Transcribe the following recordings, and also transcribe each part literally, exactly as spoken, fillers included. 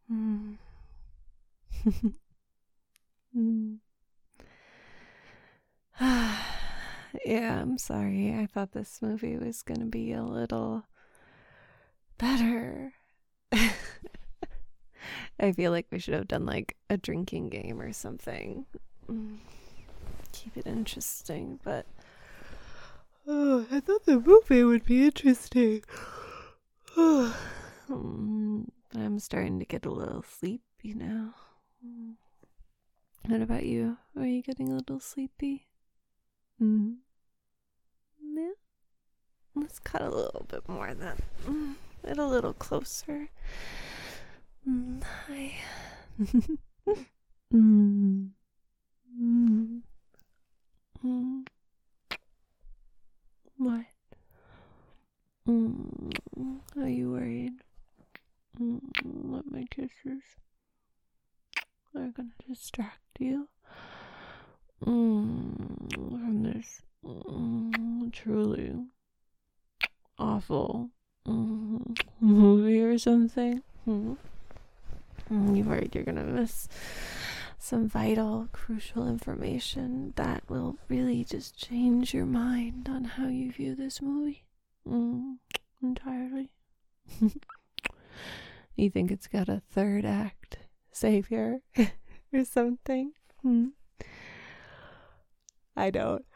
Mm. Mm. Yeah, I'm sorry. I thought this movie was gonna be a little better. I feel like we should have done like a drinking game or something. Mm. Keep it interesting, but oh, I thought the movie would be interesting. Mm, I'm starting to get a little sleepy now. Mm. What about you? Are you getting a little sleepy? Mm. Yeah. Let's cut a little bit more then. Mm. Get a little closer. Mm. Hi. mm. Mm. Mm. What? Mm. Are you worried? Mm. What my kisses are gonna distract you? Mm. From this mm, truly awful mm, movie or something? Mm. You worried you're gonna miss some vital, crucial information that will really just change your mind on how you view this movie? Mm, entirely. You think it's got a third act savior or something? Hmm. I don't.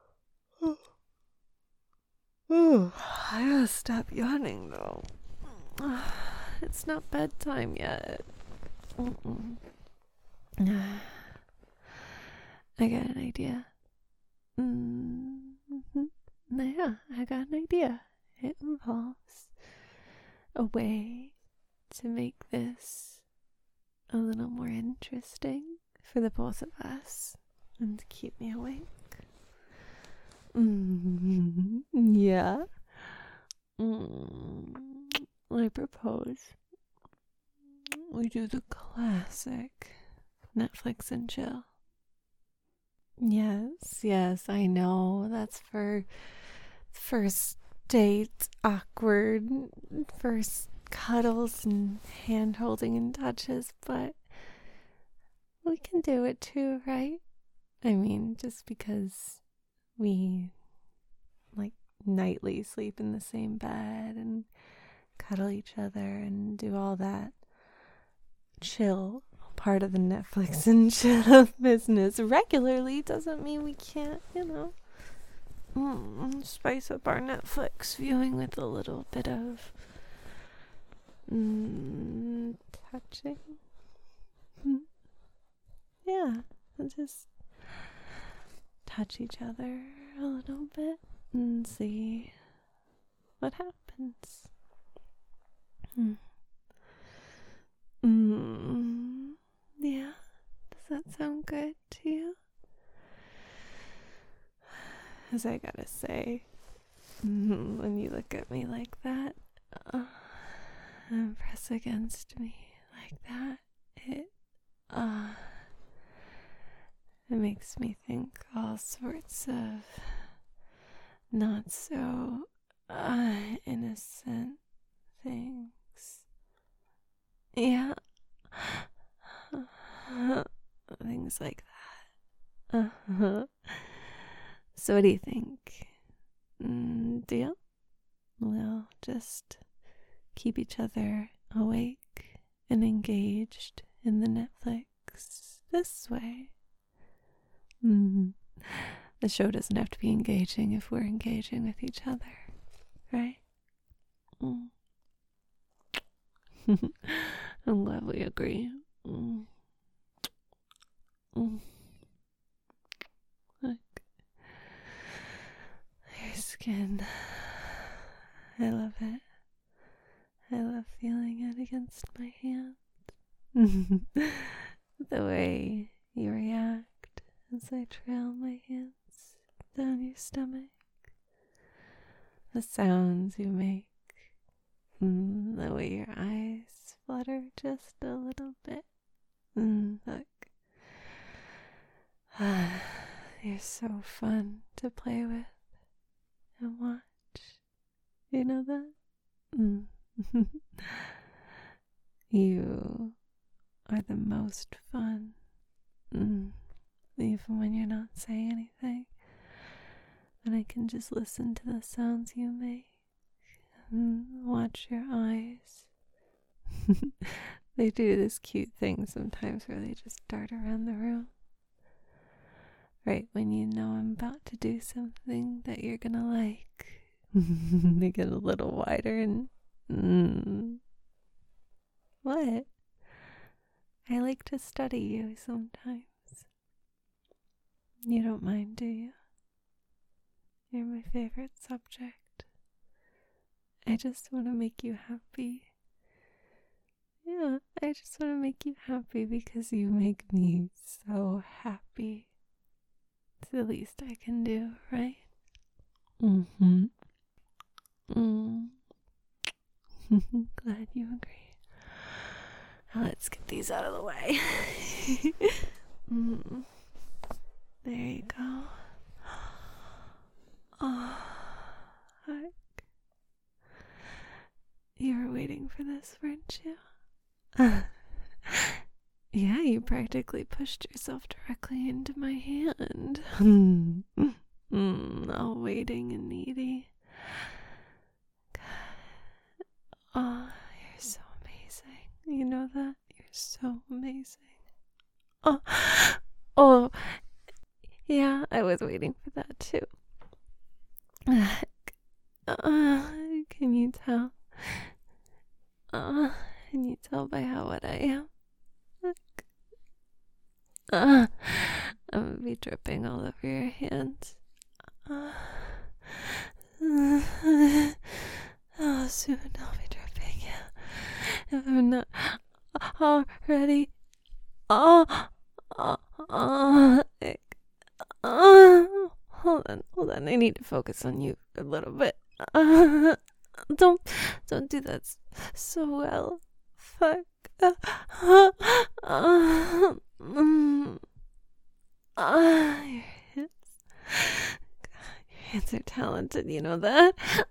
Oh, I gotta stop yawning though. It's not bedtime yet. Mm-mm. I got an idea. Mm-hmm. Yeah, I got an idea. It involves a way to make this a little more interesting for the both of us and to keep me awake. Mm-hmm. Yeah. Mm. I propose we do the classic Netflix and chill. Yes, yes, I know. That's for first date, awkward, first cuddles and hand holding and touches, but we can do it too, right? I mean, just because we like nightly sleep in the same bed and cuddle each other and do all that chill part of the Netflix and chill business regularly doesn't mean we can't, you know, mm, spice up our Netflix viewing with a little bit of mm, touching. Mm. Yeah, we'll just touch each other a little bit and see what happens. Mm. Mm. Yeah, does that sound good to you? As I gotta say, when you look at me like that, uh, and press against me like that, it, uh, it makes me think all sorts of not so uh, innocent things. Yeah. Things like that. Uh-huh. So what do you think? Mm, deal? We'll just keep each other awake and engaged in the Netflix this way. Mm. The show doesn't have to be engaging if we're engaging with each other, right? Mm. I'm glad we agree. Mm. Mm. Look, your skin. I love it. I love feeling it against my hand. The way you react as I trail my hands down your stomach. The sounds you make. Mm, the way your eyes flutter just a little bit. Mm, look. You're so fun to play with and watch. You know that? Mm. You are the most fun. Mm. Even when you're not saying anything. And I can just listen to the sounds you make. And watch your eyes. They do this cute thing sometimes where they just dart around the room. Right when you know I'm about to do something that you're gonna like. They get a little wider and... Mm. What? I like to study you sometimes. You don't mind, do you? You're my favorite subject. I just want to make you happy. Yeah, I just want to make you happy because you make me so happy. It's the least I can do, right? Mm-hmm. Mm. Glad you agree. Now let's get these out of the way. mm. There you go. Oh, heck. You were waiting for this, weren't you? Uh, yeah, you practically pushed yourself directly into my hand. mm, all waiting and needy. Oh, you're so amazing. You know that? You're so amazing. Oh, oh, yeah, I was waiting for that too. Uh, can you tell? Uh, can you tell by how wet I am? Uh, I'm gonna be dripping all over your hands. Uh, oh, soon I'll be dripping. If I'm not already. Oh, oh, oh, like, oh, hold on, hold on. I need to focus on you a little bit. Uh, don't, don't do that so well. Fuck. Uh, uh, uh, mm, uh, your hands, your hands are talented. You know that.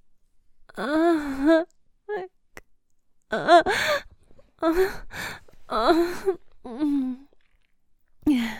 Uh, like, uh, uh, uh, mm, yeah.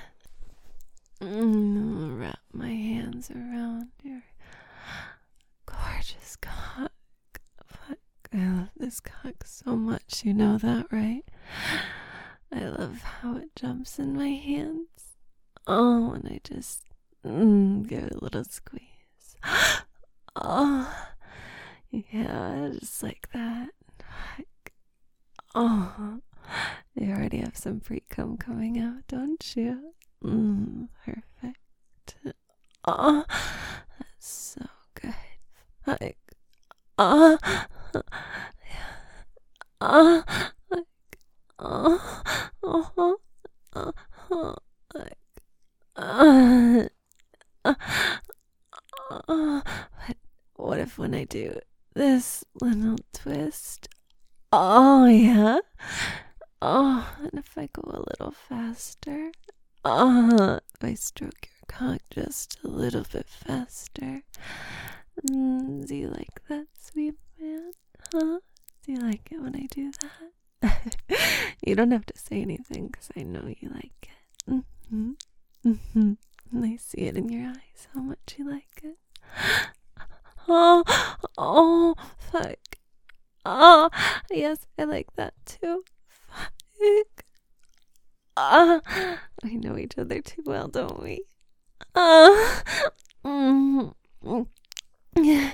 Mm, wrap my hands around your gorgeous cock. Fuck, I love this cock so much. You know that, right? I love how it jumps in my hands. Oh, and I just mm, give it a little squeeze. Oh, yeah, just like that. Fuck. Oh, you already have some pre-cum coming out, don't you? Mm, perfect. Oh, that's so good. Like, oh, yeah. Oh, like, oh, oh, oh, oh, like, uh, uh, uh, but what if when I do this little twist? Oh, yeah. Oh, and if I go a little faster? Oh, if I stroke your cock just a little bit faster. Mm, do you like that, sweet man? Huh? Do you like it when I do that? You don't have to say anything because I know you like it. Mm-hmm. Mm-hmm. And I see it in your eyes how much you like it. Oh, oh, fuck. Oh, yes, I like that too. Fuck. Ah, we know each other too well, don't we? Ah, mm, yeah.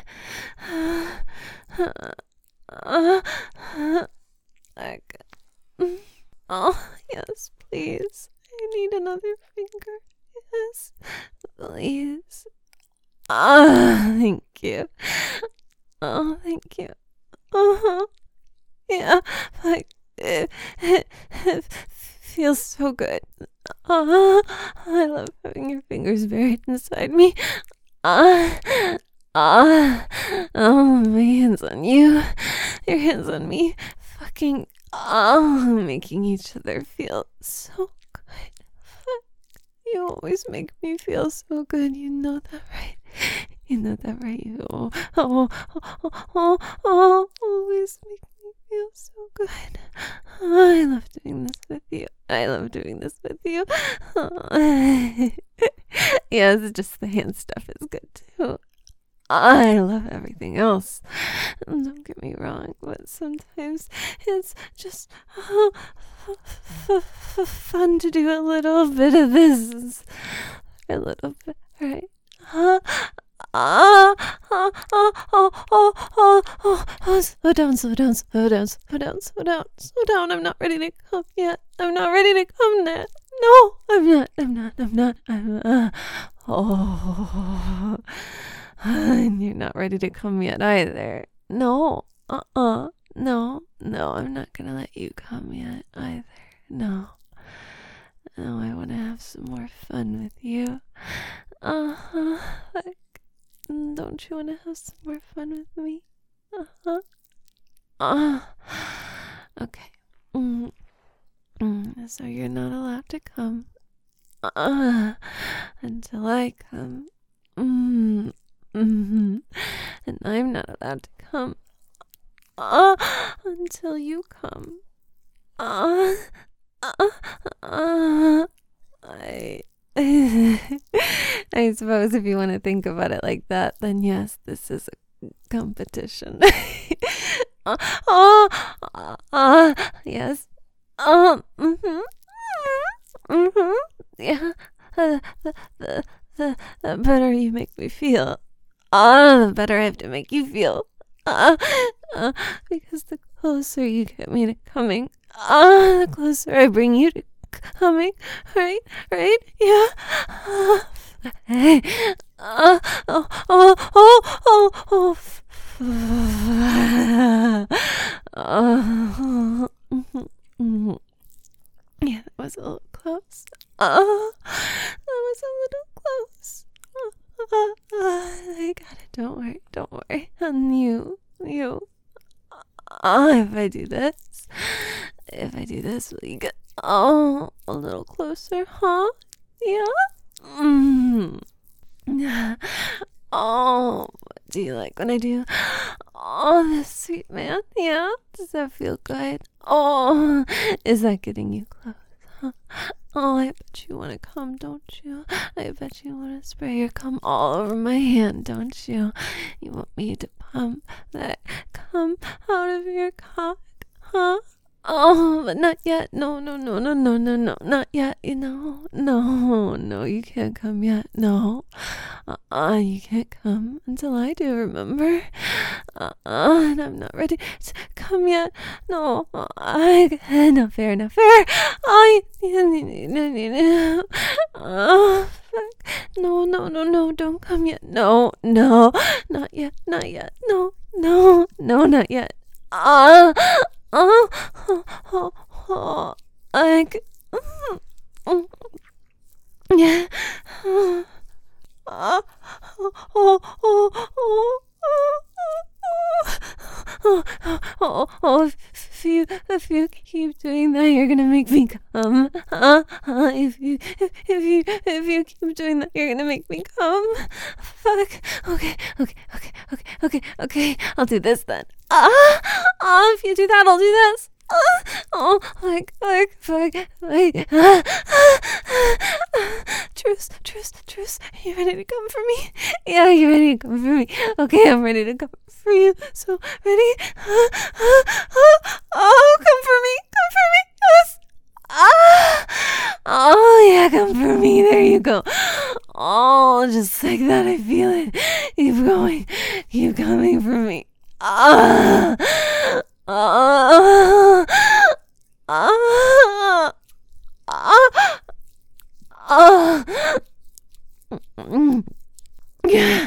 Like, oh, yes, please. I need another finger. Yes, please. Ah, thank you. Oh, thank you. Uh-huh. Yeah, like, it, it, it feels so good. Uh, I love having your fingers buried inside me. Ah, uh, ah, uh, oh, my hands on you, your hands on me, fucking, oh, making each other feel so good. You always make me feel so good, you know that, right? You know that, right? You oh, oh, oh, oh, oh, always make me feel so good. I love doing this with you. I love doing this with you. Yes, just the hand stuff is good too. I love everything else. Don't get me wrong, but sometimes it's just uh, f- f- f- fun to do a little bit of this. A little bit, right? Huh? Ah, ah, ah, oh, oh, oh, oh, oh, slow down, slow down, slow down, slow down, slow down, slow down. I'm not ready to come yet. I'm not ready to come yet. No, I'm not, I'm not, I'm not, I'm, uh, oh, and you're not ready to come yet either. No, uh-uh, no, no, I'm not gonna let you come yet either. No, no, I want to have some more fun with you. Uh-huh, like, don't you want to have some more fun with me? Uh-huh. Uh, okay. Mm, mm, so you're not allowed to come uh, until I come. Mm, mm-hmm. And I'm not allowed to come uh, until you come. Uh, uh, uh, I... I suppose if you want to think about it like that, then yes, this is a competition. uh, oh, uh, uh, yes. Um, mm-hmm. Mm-hmm. Yeah. Uh, the, the, the, the better you make me feel, uh, the better I have to make you feel. Uh, uh, because the closer you get me to coming, uh, the closer I bring you to coming, right, right, yeah. Uh, hey, uh, oh, oh, oh, oh, oh, uh, mm-hmm. Yeah, that was a little close. Uh, that was a little close. Uh, uh, I got it. Don't worry, don't worry. And you, you. Uh, if I do this, if I do this, will you get oh a little closer, huh? Yeah. Mm. Oh, do you like when I do? Oh, this sweet man. Yeah. Does that feel good? Oh, is that getting you close? Huh? Oh, I bet you want to come, don't you? I bet you want to spray your cum all over my hand, don't you? You want me to pump that cum out of your cock, huh? Oh, but not yet. No, no, no, no, no, no, no, not yet. You know, no, no, you can't come yet. No, uh-uh, you can't come until I do, remember? Uh-uh, and I'm not ready to come yet. No, I, not fair, not fair. I, oh, fuck. No, no, no, no, don't come yet. No, no, not yet, not yet. No, no, no, not yet. Ah, uh, oh, oh, oh, oh, like, mm, mm, yeah, oh, oh, oh, oh, oh, oh, oh, oh, if you, if you keep doing that, you're gonna make me come. Uh, uh, if you, if, if you, if you keep doing that, you're gonna make me come. Fuck. Okay, okay, okay, okay, okay, okay. I'll do this then. Ah, uh, uh, if you do that, I'll do this. Uh, oh, like, like, like, like. Uh, uh, uh, truce, truce, truce. You ready to come for me? Yeah, you ready to come for me? Okay, I'm ready to come for you. So ready? Uh, uh, uh, oh, come for me, come for me. Yes. Ah, oh yeah, come for me. There you go. Oh, just like that. I feel it. Keep going. Keep coming for me. Ah. Ah, ah, ah, ah, yeah.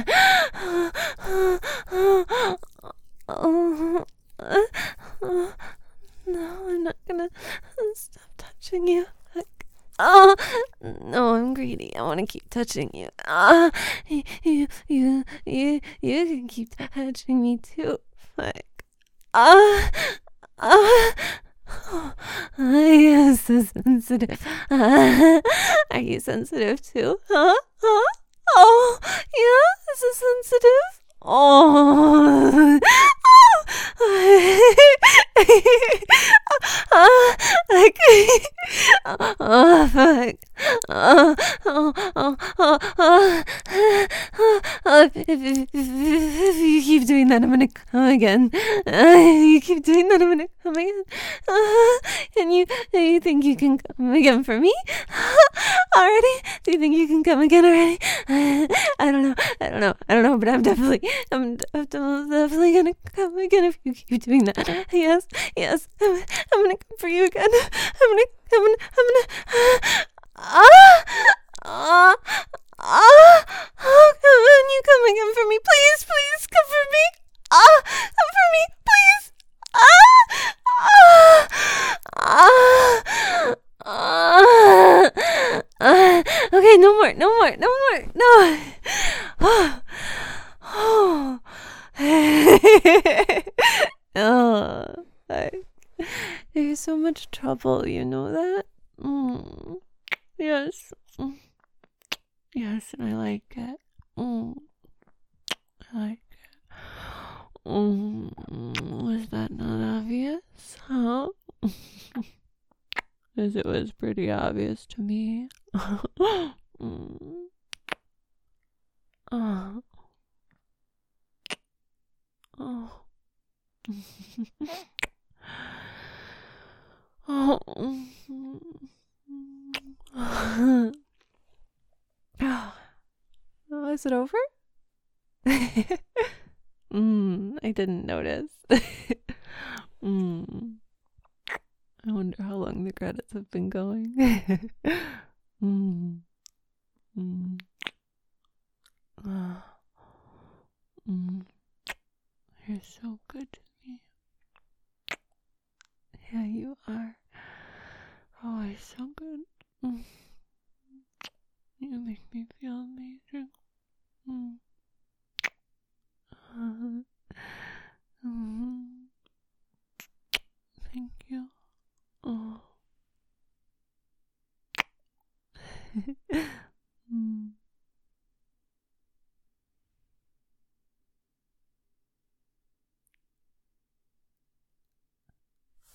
No, I'm not gonna stop touching you. Like, oh, no, I'm greedy. I want to keep touching you. Ah, you, you, you, you, you can keep touching me too. Like. Ah, ah, oh, you're so sensitive. Uh, are you sensitive too? Huh? Huh? Oh, yeah, this is sensitive? Oh. uh, like, oh, fuck. Uh, oh, oh, oh, oh. Uh, if, if, if, if you keep doing that, I'm gonna come again. Uh, you keep doing that, I'm gonna come again. Uh, and you, you think you can come again for me? Already? Do you think you can come again already? Uh, I don't know. I don't know. I don't know. But I'm definitely, I'm, I'm definitely gonna come again if you keep doing that. Yes, yes. I'm, I'm gonna come for you again. I'm gonna, I'm gonna, I'm gonna. Ah, ah, ah. Oh, come on, you come again for me, please, please, come for me. Ah, come for me, please. Ah, ah, ah, ah. Okay, no more, no more, no more, no. Oh, oh. Oh, I, there's so much trouble, you know that? Mm. Yes. Mm. Yes, and I like it. Mm. I like it. Mm. Was that not obvious? Huh? As it was pretty obvious to me. mm. Oh. Oh. Oh. Oh, is it over? mm, I didn't notice. mm. I wonder how long the credits have been going. mm. Mm. Uh. Mm. You're so good to me. Yeah, you are. Always so good. Mm. You make me feel amazing. Mm. Uh, mm. Thank you. Oh.